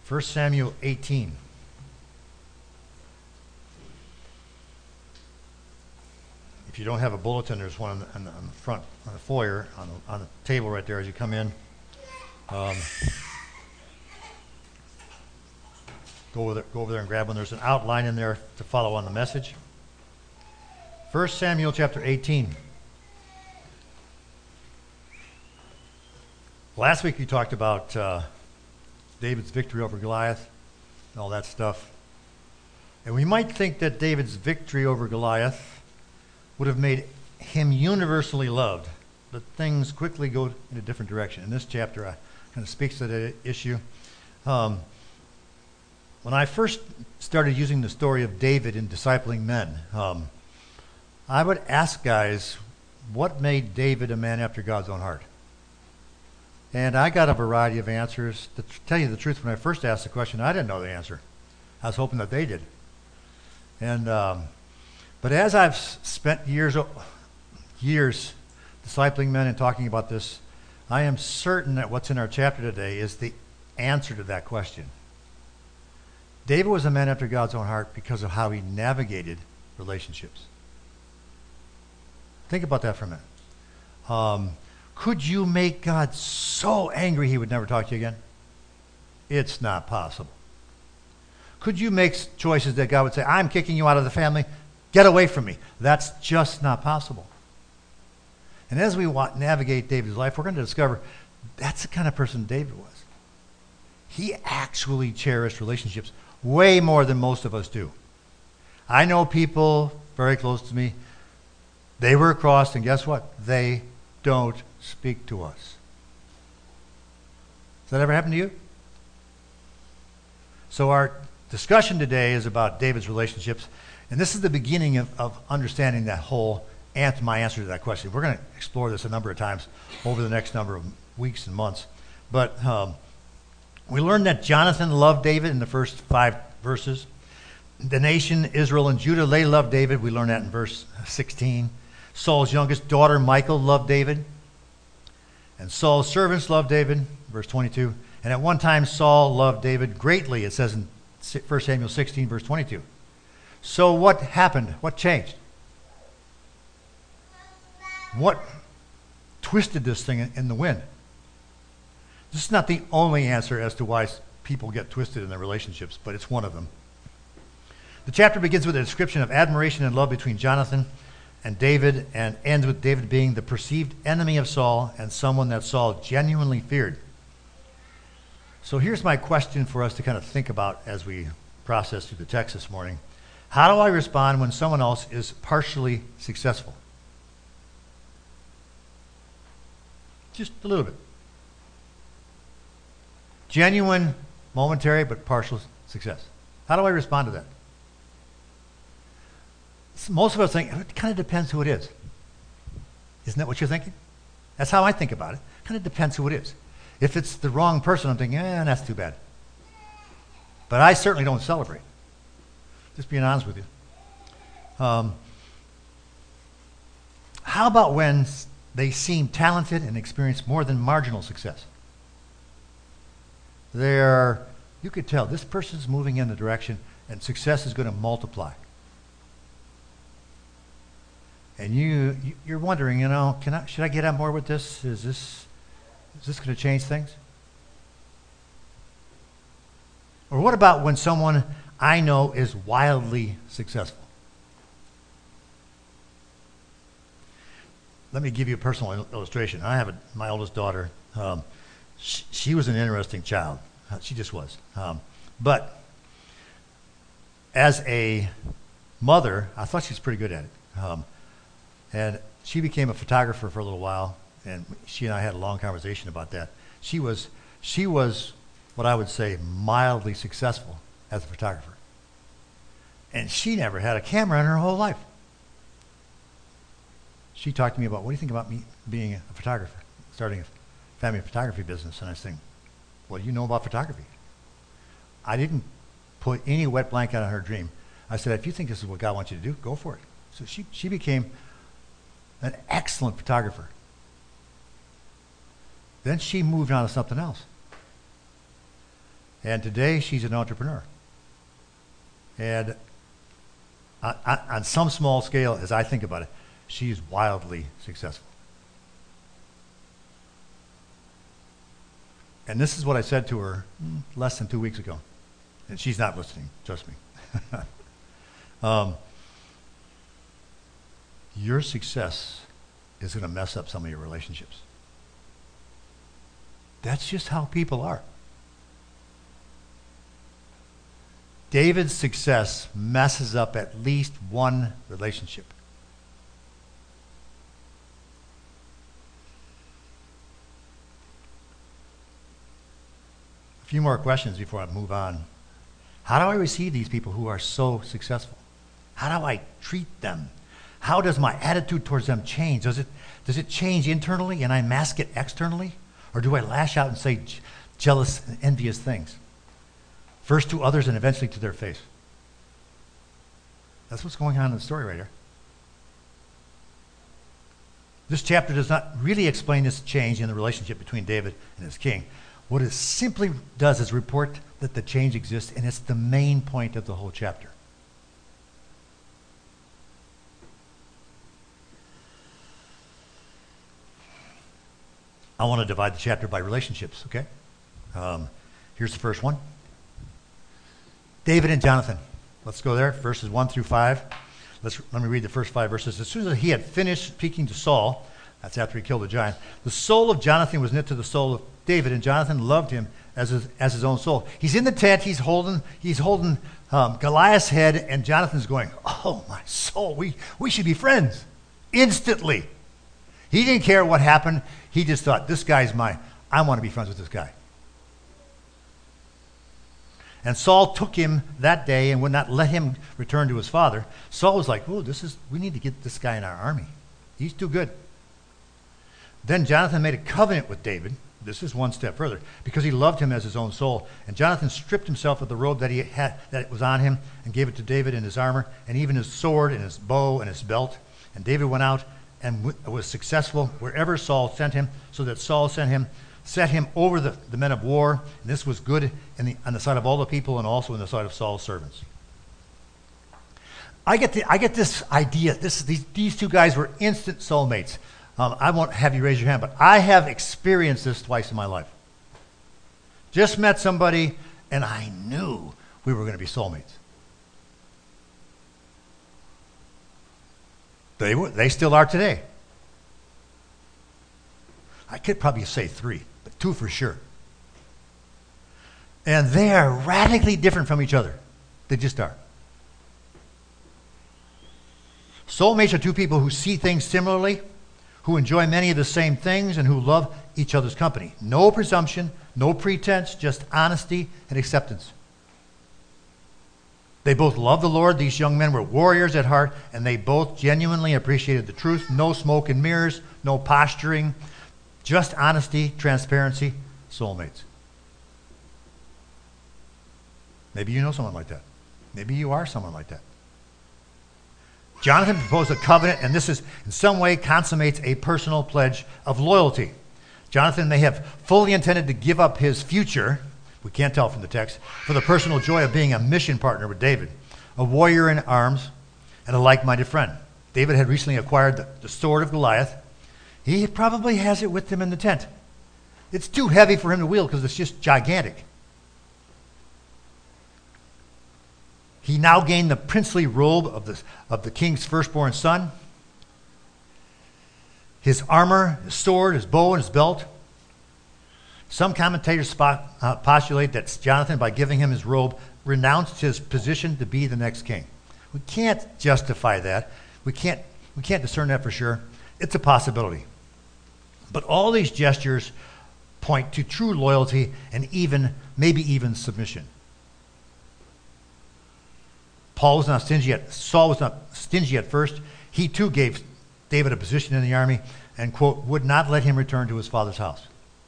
1 Samuel 18. If you don't have a bulletin, there's one on the front, on the foyer, on the table right there as you come in. Go over there and grab one. There's an outline in there to follow on the message. 1 Samuel chapter 18. Last week we talked about David's victory over Goliath and all that stuff. And we might think that David's victory over Goliath would have made him universally loved, but things quickly go in a different direction. In this chapter, kind of speaks to the issue. When I first started using the story of David in discipling men, I would ask guys, what made David a man after God's own heart? And I got a variety of answers. To tell you the truth, when I first asked the question, I didn't know the answer. I was hoping that they did. And but as I've spent years discipling men and talking about this, I am certain that what's in our chapter today is the answer to that question. David was a man after God's own heart because of how he navigated relationships. Think about that for a minute. Could you make God so angry he would never talk to you again? It's not possible. Could you make choices that God would say, I'm kicking you out of the family, get away from me? That's just not possible. And as we navigate David's life, we're going to discover that's the kind of person David was. He actually cherished relationships way more than most of us do. I know people very close to me, they were crossed, and guess what? They don't speak to us. Has that ever happened to you? So our discussion today is about David's relationships, and this is the beginning of understanding that whole my answer to that question. We're going to explore this a number of times over the next number of weeks and months. But we learned that Jonathan loved David in the first 5 verses. The nation, Israel and Judah, they loved David. We learned that in verse 16. Saul's youngest daughter, Michal, loved David. And Saul's servants loved David, verse 22. And at one time, Saul loved David greatly, it says in 1 Samuel 16, verse 22. So what happened? What changed? What twisted this thing in the wind? This is not the only answer as to why people get twisted in their relationships, but it's one of them. The chapter begins with a description of admiration and love between Jonathan and David, and ends with David being the perceived enemy of Saul and someone that Saul genuinely feared. So here's my question for us to kind of think about as we process through the text this morning. How do I respond when someone else is partially successful? Just a little bit. Genuine, momentary, but partial success. How do I respond to that? Most of us think, it kind of depends who it is. Isn't that what you're thinking? That's how I think about it. Kind of depends who it is. If it's the wrong person, I'm thinking, that's too bad. But I certainly don't celebrate. Just being honest with you. How about when they seem talented and experience more than marginal success? You could tell this person's moving in the direction and success is going to multiply. And you're wondering, should I get on board with this? Is this going to change things? Or what about when someone I know is wildly successful? Let me give you a personal illustration. I have my oldest daughter. She was an interesting child. She just was. But as a mother, I thought she was pretty good at it. And she became a photographer for a little while, and she and I had a long conversation about that. She was what I would say mildly successful as a photographer. And she never had a camera in her whole life. She talked to me about, what do you think about me being a photographer, starting a family photography business? And I was thinking, what do you know about photography? I didn't put any wet blanket on her dream. I said, if you think this is what God wants you to do, go for it. So she became an excellent photographer. Then she moved on to something else. And today she's an entrepreneur. And on some small scale, as I think about it, she's wildly successful. And this is what I said to her less than 2 weeks ago. And she's not listening, trust me. Your success is going to mess up some of your relationships. That's just how people are. David's success messes up at least one relationship. A few more questions before I move on. How do I receive these people who are so successful? How do I treat them? How does my attitude towards them change? Does it change internally and I mask it externally? Or do I lash out and say jealous and envious things? First to others and eventually to their face. That's what's going on in the story right here. This chapter does not really explain this change in the relationship between David and his king. What it simply does is report that the change exists, and it's the main point of the whole chapter. I want to divide the chapter by relationships, okay? Here's the first one. David and Jonathan. Let's go there, verses 1 through 5. Let me read the first 5 verses. As soon as he had finished speaking to Saul, that's after he killed the giant, the soul of Jonathan was knit to the soul of David, and Jonathan loved him as his own soul. He's in the tent, he's holding Goliath's head, and Jonathan's going, oh, my soul, we should be friends. Instantly. He didn't care what happened. He just thought, this guy's mine. I want to be friends with this guy. And Saul took him that day and would not let him return to his father. Saul was like, oh, we need to get this guy in our army. He's too good. Then Jonathan made a covenant with David. This is one step further, because he loved him as his own soul. And Jonathan stripped himself of the robe that he had, that was on him, and gave it to David in his armor, and even his sword and his bow and his belt. And David went out and was successful wherever Saul sent him, so that Saul set him over the men of war. And this was good on the side of all the people, and also in the side of Saul's servants. I get this idea. These two guys were instant soulmates. I won't have you raise your hand, but I have experienced this twice in my life. Just met somebody, and I knew we were going to be soulmates. They still are today. I could probably say 3, but 2 for sure. And they are radically different from each other. They just are. Soulmates are two people who see things similarly, who enjoy many of the same things, and who love each other's company. No presumption, no pretense, just honesty and acceptance. They both loved the Lord. These young men were warriors at heart, and they both genuinely appreciated the truth. No smoke and mirrors, no posturing, just honesty, transparency, soulmates. Maybe you know someone like that. Maybe you are someone like that. Jonathan proposed a covenant, and this is in some way consummates a personal pledge of loyalty. Jonathan may have fully intended to give up his future, we can't tell from the text, for the personal joy of being a mission partner with David, a warrior in arms, and a like-minded friend. David had recently acquired the sword of Goliath. He probably has it with him in the tent. It's too heavy for him to wield because it's just gigantic. He now gained the princely robe of the king's firstborn son. His armor, his sword, his bow, and his belt. Some commentators postulate that Jonathan, by giving him his robe, renounced his position to be the next king. We can't justify that. We can't discern that for sure. It's a possibility. But all these gestures point to true loyalty and maybe even submission. Saul was not stingy at first. He too gave David a position in the army and, quote, would not let him return to his father's house.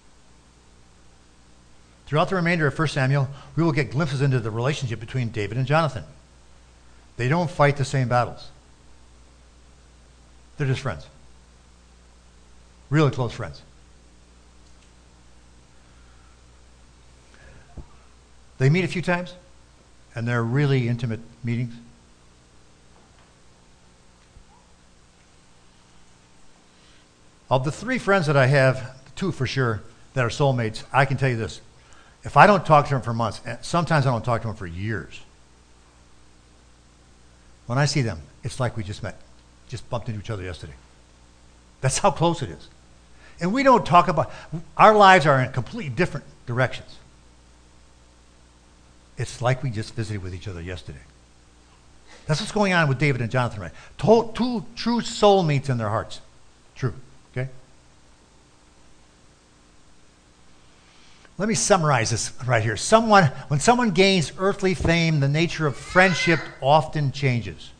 Throughout the remainder of 1 Samuel, we will get glimpses into the relationship between David and Jonathan. They don't fight the same battles. They're just friends. Really close friends. They meet a few times, and they're really intimate meetings. Of the 3 friends that I have, 2 for sure, that are soulmates, I can tell you this. If I don't talk to them for months, and sometimes I don't talk to them for years, when I see them, it's like we just met, just bumped into each other yesterday. That's how close it is. And we don't talk about, our lives are in completely different directions. It's like we just visited with each other yesterday. That's what's going on with David and Jonathan, right? 2 true soulmates in their hearts. True, okay? Let me summarize this right here. When someone gains earthly fame, the nature of friendship often changes.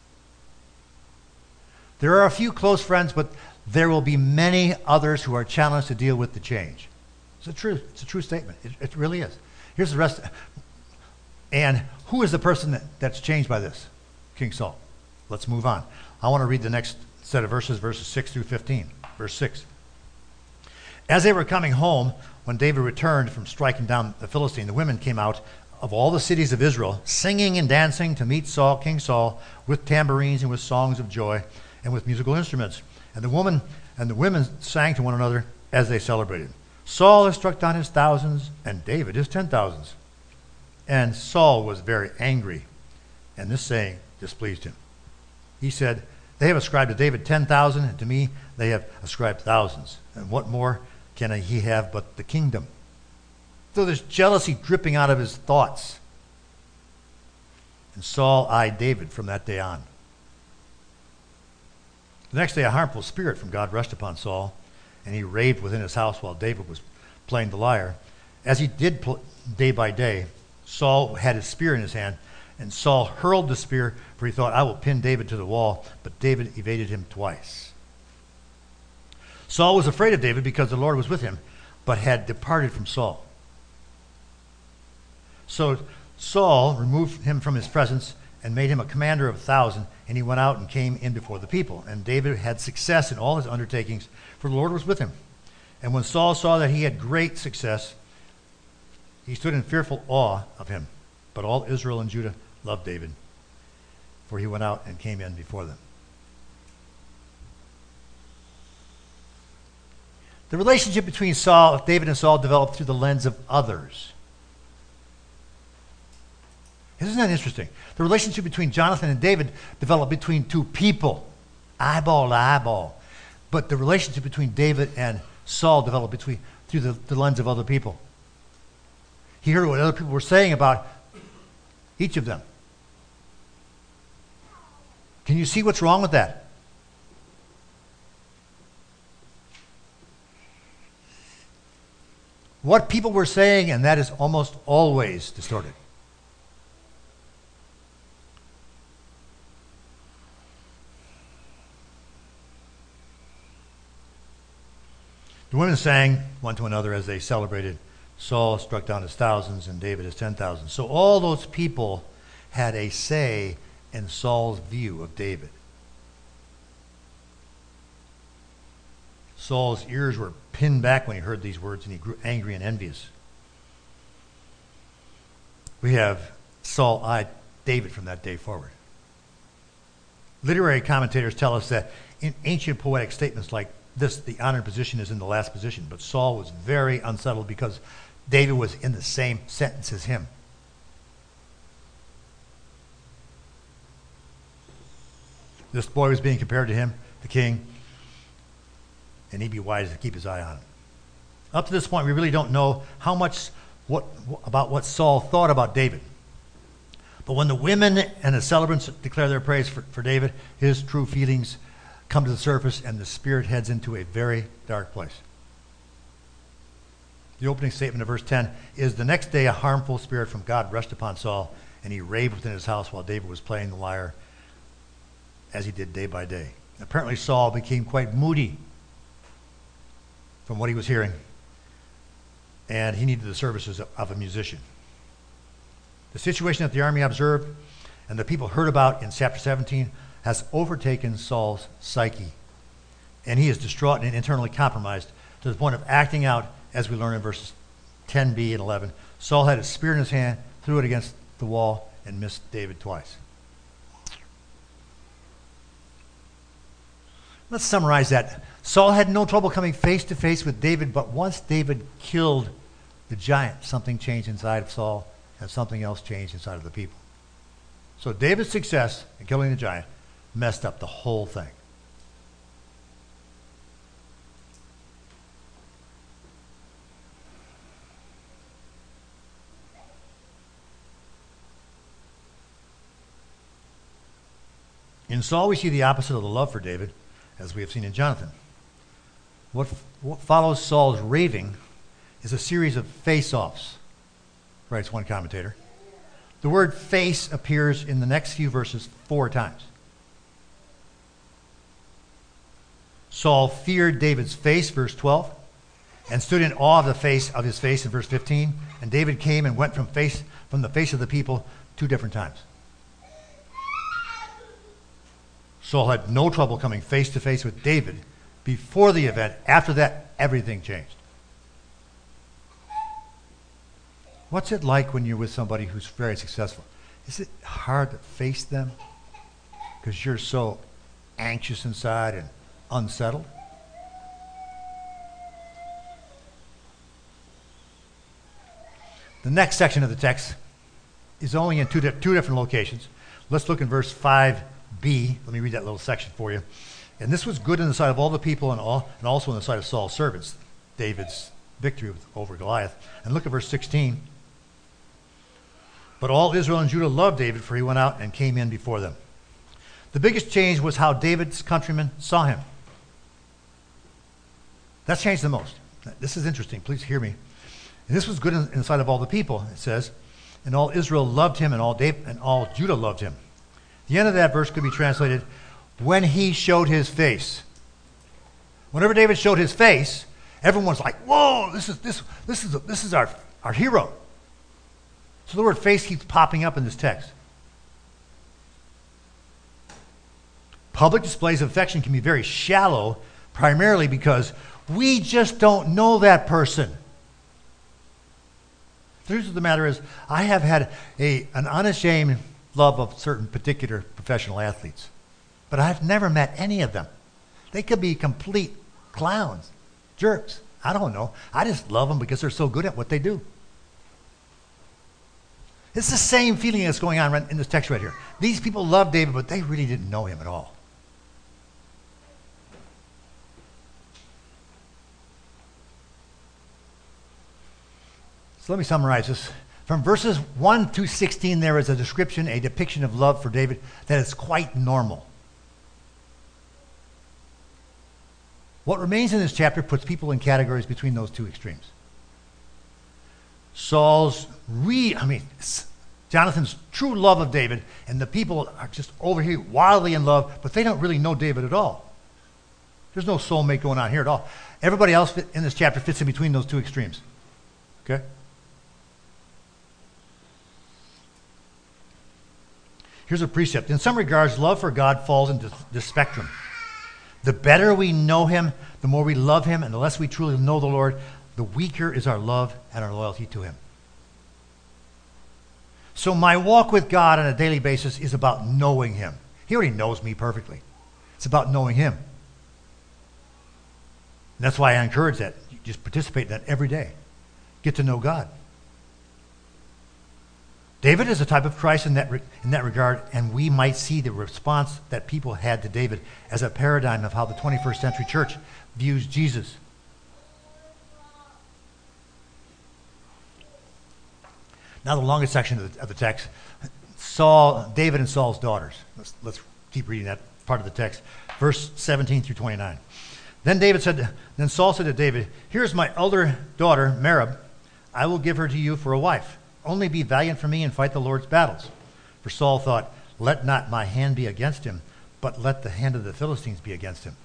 There are a few close friends, but there will be many others who are challenged to deal with the change. It's a true statement. It really is. Here's the rest. And who is the person that's changed by this? King Saul. Let's move on. I want to read the next set of verses 6 through 15. Verse 6. As they were coming home, when David returned from striking down the Philistine, the women came out of all the cities of Israel, singing and dancing to meet Saul, King Saul, with tambourines and with songs of joy and with musical instruments. And the women sang to one another as they celebrated. Saul has struck down his thousands, and David his 10,000s. And Saul was very angry, and this saying displeased him. He said, they have ascribed to David 10,000, and to me they have ascribed thousands. And what more can he have but the kingdom? So there's jealousy dripping out of his thoughts. And Saul eyed David from that day on. The next day a harmful spirit from God rushed upon Saul, and he raved within his house while David was playing the lyre. As he did day by day, Saul had his spear in his hand, and Saul hurled the spear, for he thought, I will pin David to the wall, but David evaded him twice. Saul was afraid of David because the Lord was with him, but had departed from Saul. So Saul removed him from his presence and made him a commander of 1,000, and he went out and came in before the people. And David had success in all his undertakings, for the Lord was with him. And when Saul saw that he had great success, he stood in fearful awe of him. But all Israel and Judah loved David, for he went out and came in before them. The relationship between David and Saul developed through the lens of others. Isn't that interesting? The relationship between Jonathan and David developed between 2 people, eyeball to eyeball. But the relationship between David and Saul developed through the lens of other people. He heard what other people were saying about each of them. Can you see what's wrong with that? What people were saying, and that is almost always distorted. The women sang one to another as they celebrated. Saul struck down his thousands and David his 10,000. So all those people had a say in Saul's view of David. Saul's ears were pinned back when he heard these words, and he grew angry and envious. We have Saul eyed David from that day forward. Literary commentators tell us that in ancient poetic statements like this, the honored position is in the last position, but Saul was very unsettled because David was in the same sentence as him. This boy was being compared to him, the king, and he'd be wise to keep his eye on him. Up to this point, we really don't know how much about what Saul thought about David. But when the women and the celebrants declare their praise for David, his true feelings come to the surface, and the spirit heads into a very dark place. The opening statement of verse 10 is, the next day a harmful spirit from God rushed upon Saul, and he raved within his house while David was playing the lyre, as he did day by day. Apparently Saul became quite moody from what he was hearing, and he needed the services of a musician. The situation that the army observed and the people heard about in chapter 17 has overtaken Saul's psyche, and he is distraught and internally compromised to the point of acting out, as we learn in verses 10b and 11, Saul had a spear in his hand, threw it against the wall, and missed David twice. Let's summarize that. Saul had no trouble coming face to face with David, but once David killed the giant, something changed inside of Saul, and something else changed inside of the people. So David's success in killing the giant messed up the whole thing. In Saul, we see the opposite of the love for David, as we have seen in Jonathan. What follows Saul's raving is a series of face-offs, writes one commentator. The word face appears in the next few verses 4 times. Saul feared David's face, verse 12, and stood in awe of his face in verse 15. And David came and went from the face of the people 2 different times. Saul had no trouble coming face to face with David before the event. After that, everything changed. What's it like when you're with somebody who's very successful? Is it hard to face them because you're so anxious inside and unsettled? The next section of the text is only in two different locations. Let's look in verse 5b. Let me read that little section for you. And this was good in the sight of all the people and also in the sight of Saul's servants, David's victory over Goliath. And look at verse 16. But all Israel and Judah loved David, for he went out and came in before them. The biggest change was how David's countrymen saw him. That changed the most. This is interesting. Please hear me. And this was good in the sight of all the people, it says. And all Israel loved him, and all Judah loved him. The end of that verse could be translated, when he showed his face. Whenever David showed his face, everyone's like, whoa, this is our hero. So the word face keeps popping up in this text. Public displays of affection can be very shallow, primarily because we just don't know that person. The truth of the matter is, I have had an unashamed love of certain particular professional athletes, but I've never met any of them. They could be complete clowns, jerks. I don't know. I just love them because they're so good at what they do. It's the same feeling that's going on in this text right here. These people loved David, but they really didn't know him at all. So let me summarize this. From verses 1 to 16, there is a depiction of love for David that is quite normal. What remains in this chapter puts people in categories between those 2 extremes. Jonathan's true love of David, and the people are just over here wildly in love, but they don't really know David at all. There's no soulmate going on here at all. Everybody else in this chapter fits in between those 2 extremes. Okay? Here's a precept. In some regards, love for God falls into this spectrum. The better we know him, the more we love him, and the less we truly know the Lord, the weaker is our love and our loyalty to him. So my walk with God on a daily basis is about knowing him. He already knows me perfectly. It's about knowing him. And that's why I encourage that. You just participate in that every day. Get to know God. David is a type of Christ in that regard, and we might see the response that people had to David as a paradigm of how the 21st century church views Jesus. Now the longest section of the text, David and Saul's daughters. Let's keep reading that part of the text. Verse 17 through 29. Then Saul said to David, "Here's my elder daughter, Merab. I will give her to you for a wife. Only be valiant for me and fight the Lord's battles." For Saul thought, "Let not my hand be against him, but let the hand of the Philistines be against him."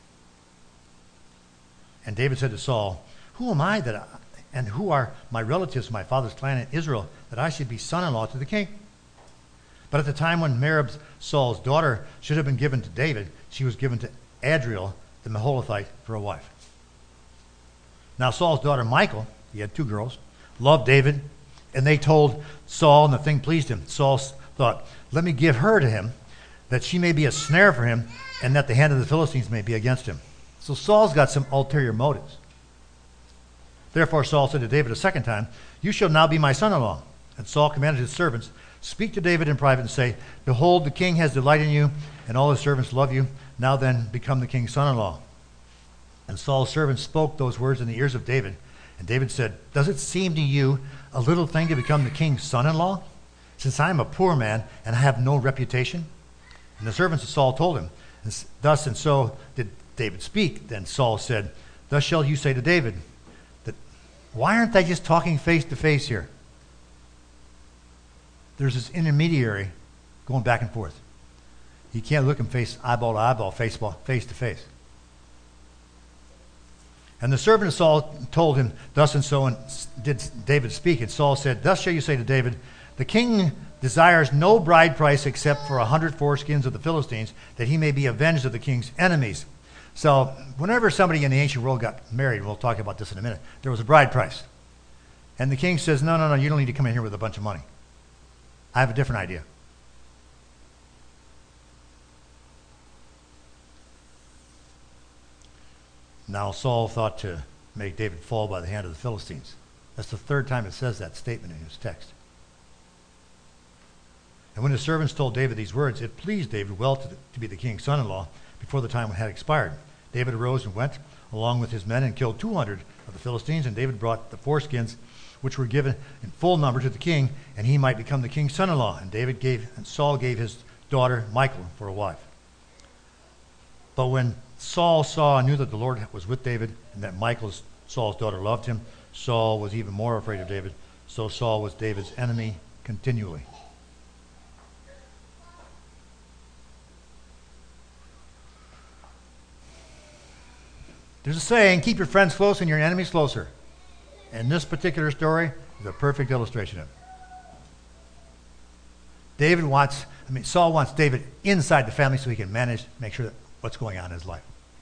And David said to Saul, "Who am I and who are my relatives, my father's clan in Israel, that I should be son-in-law to the king?" But at the time when Merab, Saul's daughter, should have been given to David, she was given to Adriel, the Meholathite, for a wife. Now Saul's daughter Michal, he had 2 girls, loved David And they told Saul, and the thing pleased him. Saul thought, let me give her to him, that she may be a snare for him, and that the hand of the Philistines may be against him. So Saul's got some ulterior motives. Therefore Saul said to David a second time, you shall now be my son-in-law. And Saul commanded his servants, speak to David in private and say, behold, the king has delight in you, and all his servants love you. Now then, become the king's son-in-law. And Saul's servants spoke those words in the ears of David. And David said, does it seem to you a little thing to become the king's son-in-law, since I am a poor man and I have no reputation? And the servants of Saul told him, thus and so did David speak. Then Saul said, thus shall you say to David, that why aren't they just talking face to face here? There's this intermediary going back and forth. You can't look him face eyeball to eyeball, face to face. And the servant of Saul told him, thus and so, and did David speak. And Saul said, thus shall you say to David, the king desires no bride price except for 100 foreskins of the Philistines, that he may be avenged of the king's enemies. So whenever somebody in the ancient world got married, we'll talk about this in a minute, there was a bride price. And the king says, no, you don't need to come in here with a bunch of money. I have a different idea. Now Saul thought to make David fall by the hand of the Philistines. That's the third time it says that statement in his text. And when the servants told David these words, it pleased David well to be the king's son-in-law before the time had expired. David arose and went along with his men and killed 200 of the Philistines, and David brought the foreskins which were given in full number to the king, and he might become the king's son-in-law. And Saul gave his daughter Michal for a wife. But when Saul saw and knew that the Lord was with David, and that Michal, Saul's daughter, loved him, Saul was even more afraid of David. So Saul was David's enemy continually. There's a saying, keep your friends close and your enemies closer. And this particular story is a perfect illustration of it. Saul wants David inside the family so he can make sure that what's going on in his life.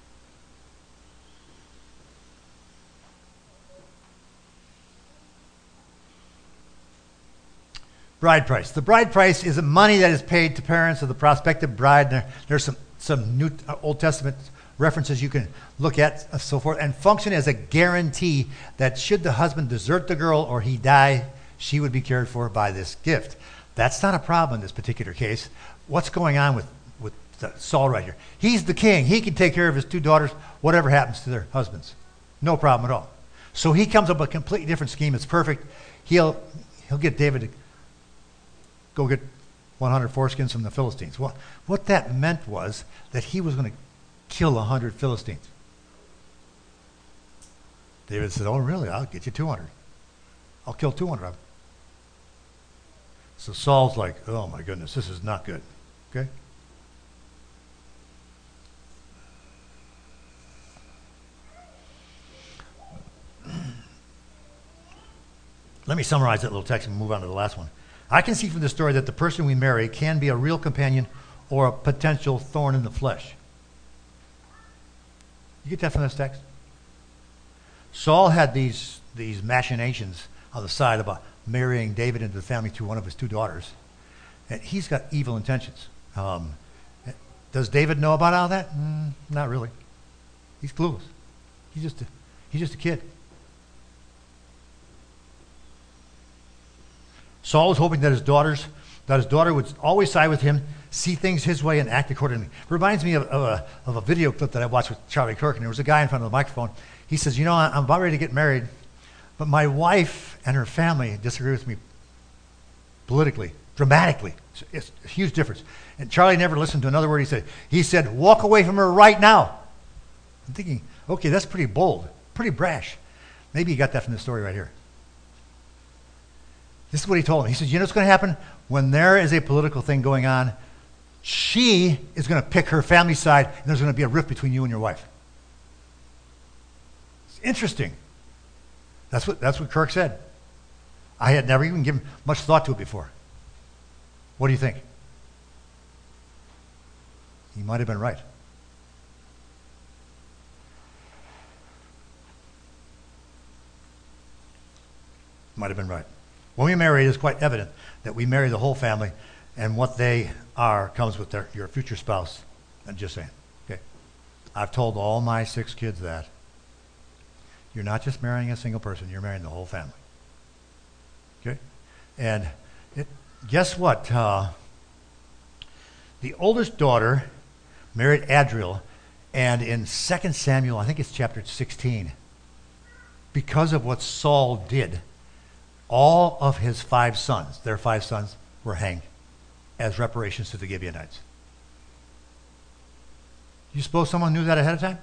Bride price. The bride price is money that is paid to parents of the prospective bride. There's some New Old Testament references you can look at, and so forth, and function as a guarantee that should the husband desert the girl or he die, she would be cared for by this gift. That's not a problem in this particular case. What's going on with Saul right here? He's the king. He can take care of his two daughters, whatever happens to their husbands. No problem at all. So he comes up with a completely different scheme. It's perfect. He'll get David to go get 100 foreskins from the Philistines. Well, what that meant was that he was going to kill 100 Philistines. David said, oh, really? I'll get you 200. I'll kill 200 of them. So Saul's like, oh, my goodness, this is not good. Okay? Let me summarize that little text and move on to the last one. I can see from this story that the person we marry can be a real companion or a potential thorn in the flesh. You get that from this text? Saul had these machinations on the side about marrying David into the family to one of his two daughters. And he's got evil intentions. Does David know about all that? Not really. He's clueless. He's just a kid. Saul was hoping that his daughter would always side with him, see things his way, and act accordingly. Reminds me of a video clip that I watched with Charlie Kirk, and there was a guy in front of the microphone. He says, I'm about ready to get married, but my wife and her family disagree with me politically, dramatically. It's a huge difference. And Charlie never listened to another word he said. He said, walk away from her right now. I'm thinking, okay, that's pretty bold, pretty brash. Maybe you got that from this story right here. This is what he told him. He said, what's going to happen? When there is a political thing going on, she is going to pick her family side, and there's going to be a rift between you and your wife. It's interesting. That's what Kirk said. I had never even given much thought to it before. What do you think? He might have been right. Might have been right. When we marry, it is quite evident that we marry the whole family, and what they are comes with your future spouse. I'm just saying. Okay. I've told all my 6 kids that. You're not just marrying a single person, you're marrying the whole family. Okay? And guess what? The oldest daughter married Adriel, and in 2 Samuel, I think it's chapter 16, because of what Saul did, all of his 5 sons, their 5 sons, were hanged as reparations to the Gibeonites. You suppose someone knew that ahead of time?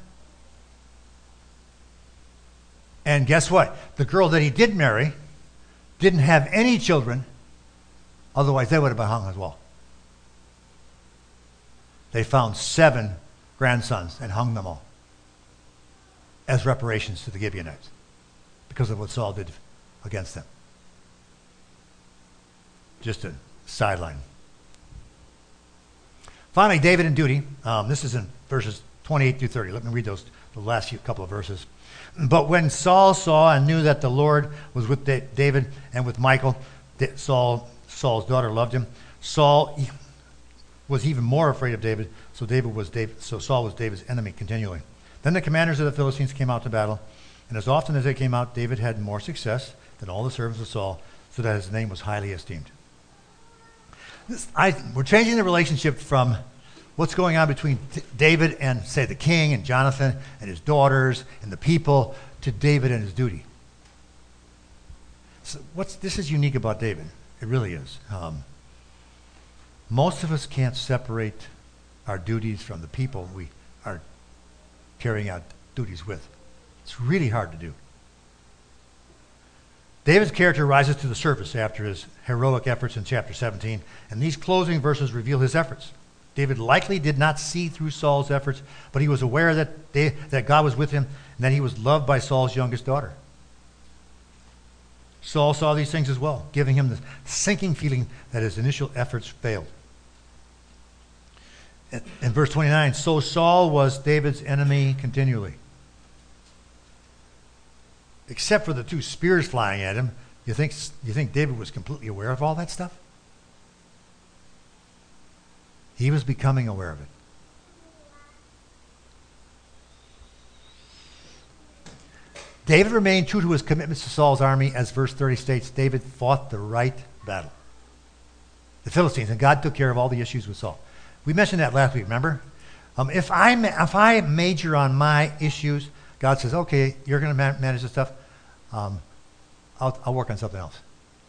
And guess what? The girl that he did marry didn't have any children, otherwise they would have been hung as well. They found 7 grandsons and hung them all as reparations to the Gibeonites because of what Saul did against them. Just a sideline. Finally, David and duty. This is in verses 28 through 30. Let me read the last couple of verses. But when Saul saw and knew that the Lord was with David and with Michal, Saul's daughter loved him. Saul was even more afraid of David, so Saul was David's enemy continually. Then the commanders of the Philistines came out to battle, and as often as they came out, David had more success than all the servants of Saul, so that his name was highly esteemed. We're changing the relationship from what's going on between David and, say, the king and Jonathan and his daughters and the people to David and his duty. So this is unique about David. It really is. Most of us can't separate our duties from the people we are carrying out duties with. It's really hard to do. David's character rises to the surface after his heroic efforts in chapter 17, and these closing verses reveal his efforts. David likely did not see through Saul's efforts, but he was aware that God was with him and that he was loved by Saul's youngest daughter. Saul saw these things as well, giving him the sinking feeling that his initial efforts failed. In verse 29, so Saul was David's enemy continually. Except for the 2 spears flying at him, you think David was completely aware of all that stuff? He was becoming aware of it. David remained true to his commitments to Saul's army, as verse 30 states. David fought the right battle, the Philistines, and God took care of all the issues with Saul. We mentioned that last week, remember? If I major on my issues, God says, okay, you're going to manage this stuff. I'll work on something else.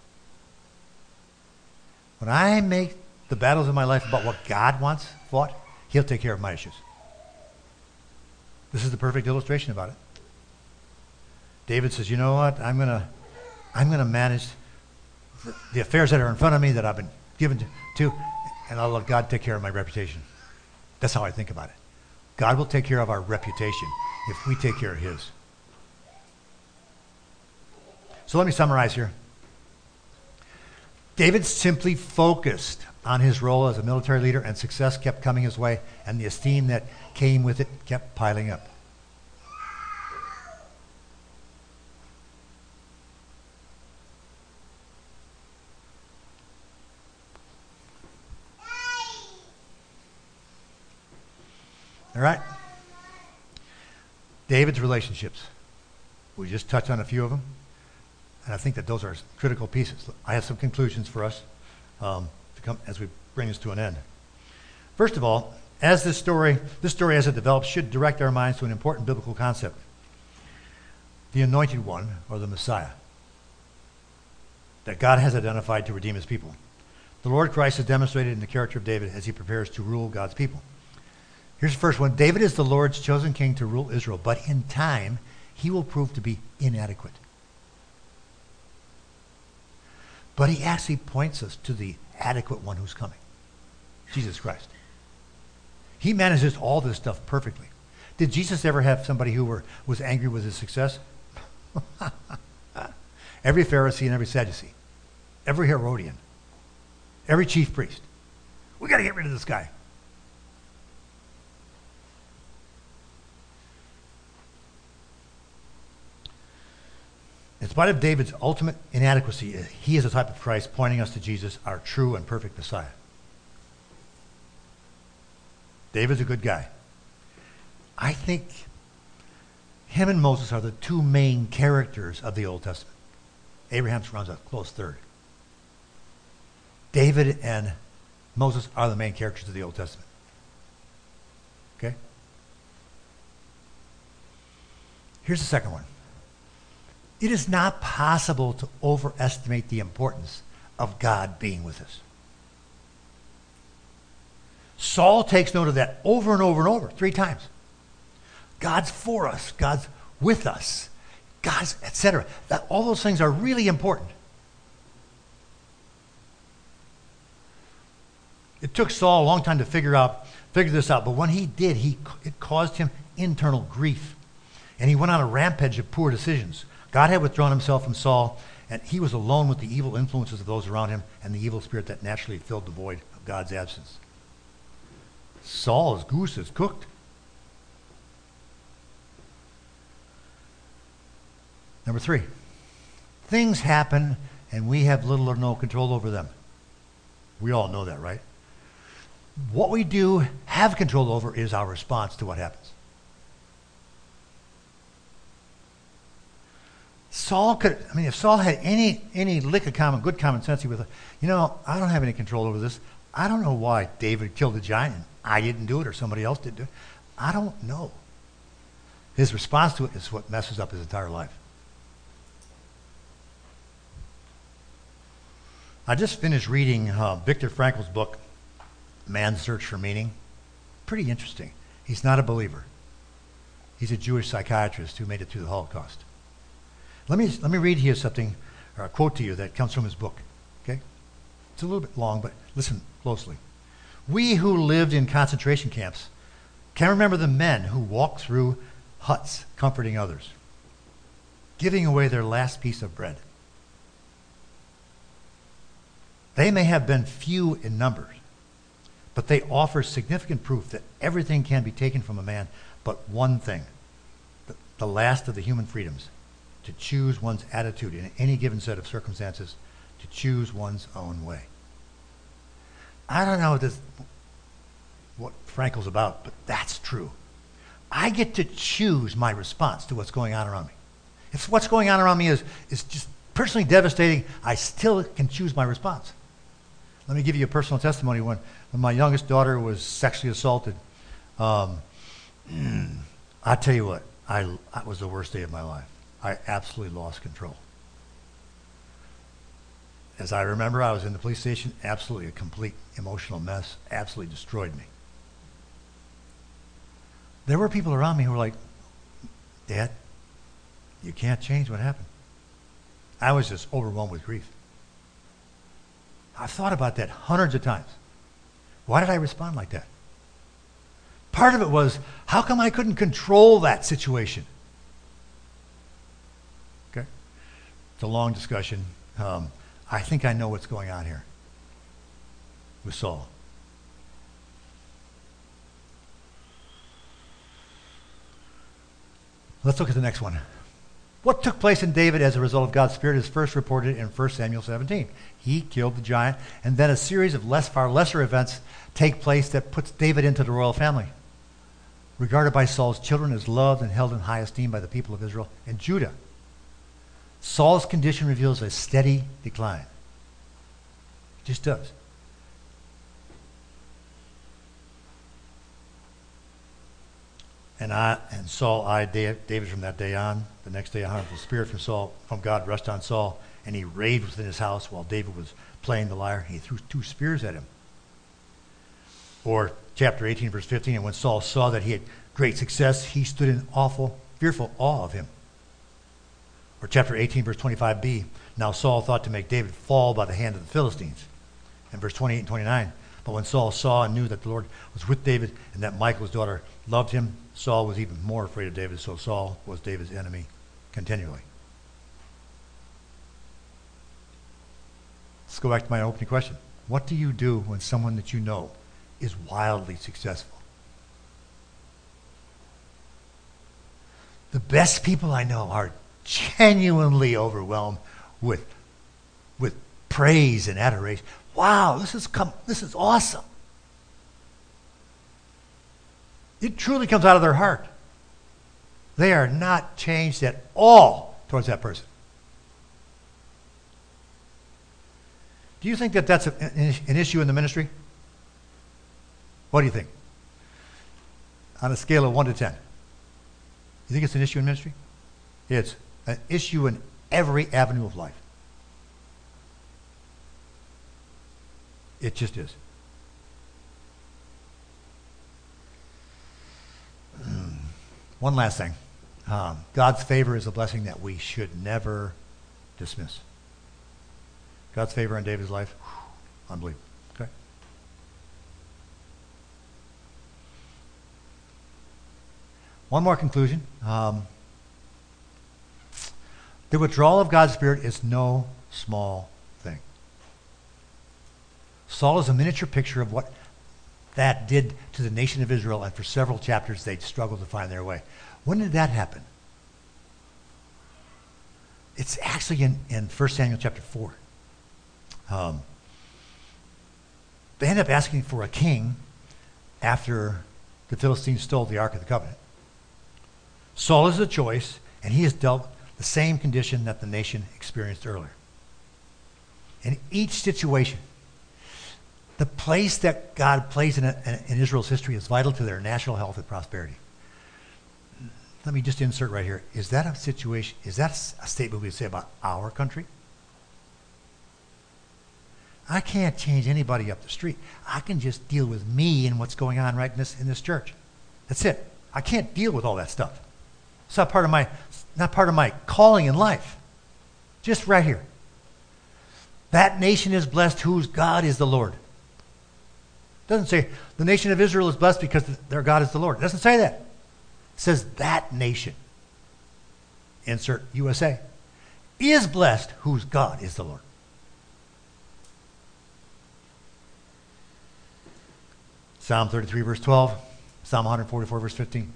When I make the battles of my life about what God wants fought, he'll take care of my issues. This is the perfect illustration about it. David says, you know what? I'm gonna manage the affairs that are in front of me that I've been given to, and I'll let God take care of my reputation. That's how I think about it. God will take care of our reputation if we take care of his. So let me summarize here. David simply focused on his role as a military leader, and success kept coming his way, and the esteem that came with it kept piling up. All right? David's relationships. We just touched on a few of them, and I think that those are critical pieces. I have some conclusions for us as we bring this to an end. First of all, as this story as it develops should direct our minds to an important biblical concept: the Anointed One, or the Messiah, that God has identified to redeem his people. The Lord Christ is demonstrated in the character of David as he prepares to rule God's people. Here's the first one. David is the Lord's chosen king to rule Israel, but in time, he will prove to be inadequate. But he actually points us to the adequate one who's coming, Jesus Christ. He manages all this stuff perfectly. Did Jesus ever have somebody who was angry with his success? Every Pharisee and every Sadducee, every Herodian, every chief priest. We got to get rid of this guy. spite of David's ultimate inadequacy, he is a type of Christ pointing us to Jesus, our true and perfect Messiah. David's a good guy. I think him and Moses are the two main characters of the Old Testament. Abraham runs a close third. David and Moses are the main characters of the Old Testament. Okay? Here's the second one. It is not possible to overestimate the importance of God being with us. Saul takes note of that over and over and over, 3 times. God's for us. God's with us. God's, etc. All those things are really important. It took Saul a long time to figure this out, but when he did, it caused him internal grief. And he went on a rampage of poor decisions. God had withdrawn himself from Saul, and he was alone with the evil influences of those around him and the evil spirit that naturally filled the void of God's absence. Saul's goose is cooked. Number 3, things happen and we have little or no control over them. We all know that, right? What we do have control over is our response to what happens. If Saul had any lick of good common sense, he would have, I don't have any control over this. I don't know why David killed the giant and I didn't do it or somebody else did do it. I don't know. His response to it is what messes up his entire life. I just finished reading Viktor Frankl's book, Man's Search for Meaning. Pretty interesting. He's not a believer. He's a Jewish psychiatrist who made it through the Holocaust. Let me read here something, or a quote to you that comes from his book. Okay? It's a little bit long, but listen closely. We who lived in concentration camps can remember the men who walked through huts comforting others, giving away their last piece of bread. They may have been few in numbers, but they offer significant proof that everything can be taken from a man but one thing, the last of the human freedoms, to choose one's attitude in any given set of circumstances, to choose one's own way. I don't know what Frankel's about, but that's true. I get to choose my response to what's going on around me. If what's going on around me is just personally devastating, I still can choose my response. Let me give you a personal testimony. When my youngest daughter was sexually assaulted, I tell you what, it was the worst day of my life. I absolutely lost control. As I remember, I was in the police station, absolutely a complete emotional mess, absolutely destroyed me. There were people around me who were like, Dad, you can't change what happened. I was just overwhelmed with grief. I've thought about that hundreds of times. Why did I respond like that? Part of it was, how come I couldn't control that situation? Okay? It's a long discussion. I think I know what's going on here with Saul. Let's look at the next one. What took place in David as a result of God's Spirit is first reported in 1 Samuel 17. He killed the giant, and then a series of far lesser events take place that puts David into the royal family. Regarded by Saul's children as loved and held in high esteem by the people of Israel and Judah. Saul's condition reveals a steady decline. It just does. And Saul eyed David from that day on. The next day, a harmful spirit from God rushed on Saul, and he raved within his house while David was playing the lyre. He threw 2 spears at him. Or chapter 18, verse 15, and when Saul saw that he had great success, he stood in fearful awe of him. Or chapter 18, verse 25b, now Saul thought to make David fall by the hand of the Philistines. And verse 28 and 29, but when Saul saw and knew that the Lord was with David and that Michal, his daughter, loved him, Saul was even more afraid of David, so Saul was David's enemy continually. Let's go back to my opening question. What do you do when someone that you know is wildly successful? The best people I know are genuinely overwhelmed with praise and adoration. Wow, this is awesome. It truly comes out of their heart. They are not changed at all towards that person. Do you think that that's an issue in the ministry? What do you think? On a scale of 1 to 10. You think it's an issue in ministry? It's an issue in every avenue of life. It just is. One last thing. God's favor is a blessing that we should never dismiss. God's favor in David's life, unbelievable. Okay? One more conclusion. The withdrawal of God's Spirit is no small thing. Saul is a miniature picture of what that did to the nation of Israel, and for several chapters they struggled to find their way. When did that happen? It's actually in 1 Samuel chapter 4. They end up asking for a king after the Philistines stole the Ark of the Covenant. Saul is the choice, and he has dealt the same condition that the nation experienced earlier. In each situation, the place that God plays in Israel's history is vital to their national health and prosperity. Let me just insert right here. Is that a situation, is that a statement we would say about our country? I can't change anybody up the street. I can just deal with me and what's going on right in this church. That's it. I can't deal with all that stuff. It's not part of my calling in life. Just right here. That nation is blessed whose God is the Lord. It doesn't say the nation of Israel is blessed because their God is the Lord. It doesn't say that. It says that nation, insert USA, is blessed whose God is the Lord. Psalm 33, verse 12. Psalm 144, verse 15.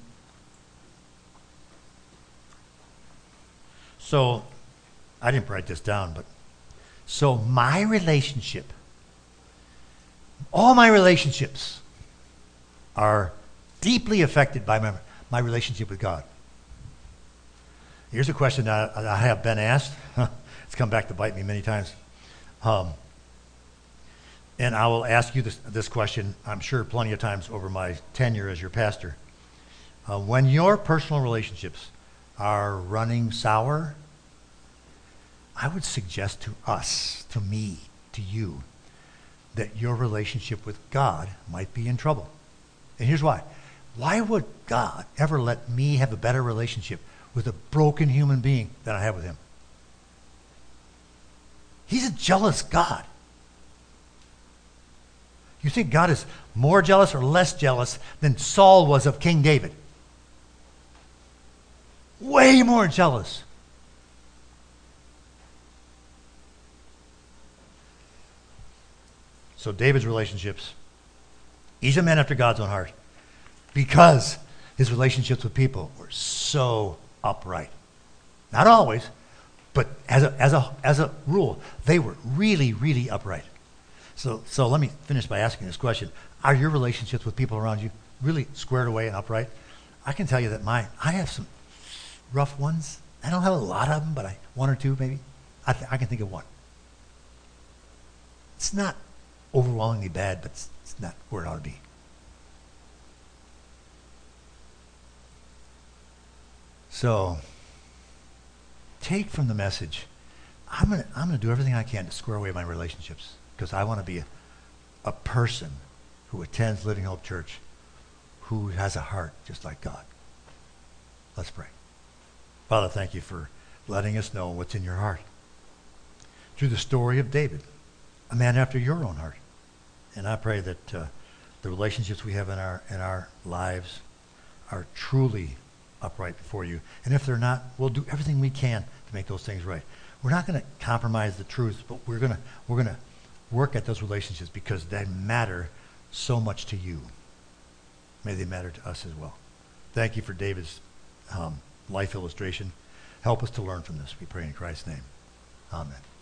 So, I didn't write this down, but so my relationship, all my relationships are deeply affected by my relationship with God. Here's a question that I have been asked. It's come back to bite me many times. And I will ask you this question, I'm sure, plenty of times over my tenure as your pastor. When your personal relationships are running sour, I would suggest to us, to me, to you, that your relationship with God might be in trouble. And here's why. Why would God ever let me have a better relationship with a broken human being than I have with him? He's a jealous God. You think God is more jealous or less jealous than Saul was of King David? Way more jealous. So David's relationships, he's a man after God's own heart because his relationships with people were so upright. Not always, but as a rule, they were really, really upright. So let me finish by asking this question. Are your relationships with people around you really squared away and upright? I can tell you that I have some rough ones. I don't have a lot of them, but one or two maybe. I can think of one. It's not overwhelmingly bad, but it's not where it ought to be. So, take from the message, I'm gonna do everything I can to square away my relationships because I want to be a person who attends Living Hope Church who has a heart just like God. Let's pray. Father, thank you for letting us know what's in your heart. Through the story of David, a man after your own heart. And I pray that the relationships we have in our lives are truly upright before you. And if they're not, we'll do everything we can to make those things right. We're not going to compromise the truth, but we're going to work at those relationships because they matter so much to you. May they matter to us as well. Thank you for David's life illustration. Help us to learn from this, we pray in Christ's name. Amen.